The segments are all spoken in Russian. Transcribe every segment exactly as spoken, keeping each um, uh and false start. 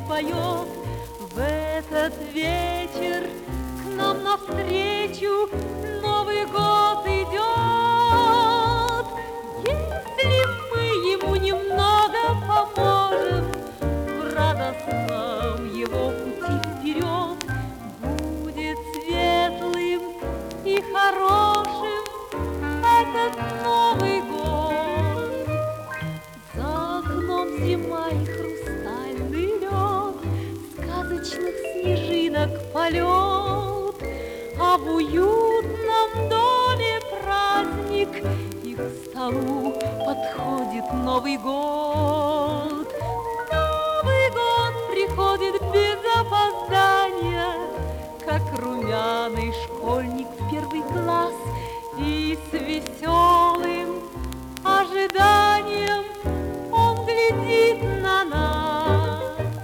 поет. В этот вечер к нам навстречу Новый год идет. Если мы ему немного поможем в радостном его пути вперед, будет светлым и хорошим этот Новый год. За окном зима и хрустальный лед, сказочных снежинок полет, а в уютном доме праздник, и к столу подходит Новый год. Новый год приходит без опоздания, как румяный школьник в первый класс, и с веселым ожиданием он глядит на нас.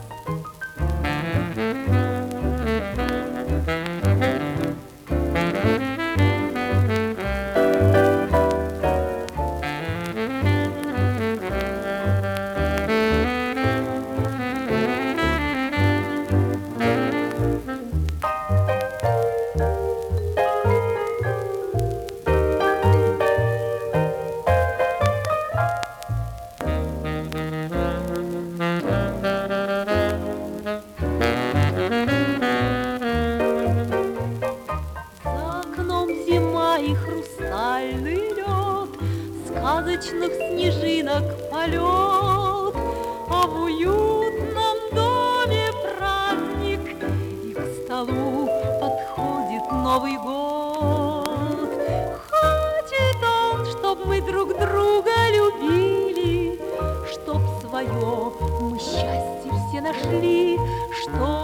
И хрустальный лед, сказочных снежинок полет, а в уютном доме праздник, и к столу подходит Новый год. Хочет он, чтоб мы друг друга любили, чтоб свое мы счастье все нашли, чтоб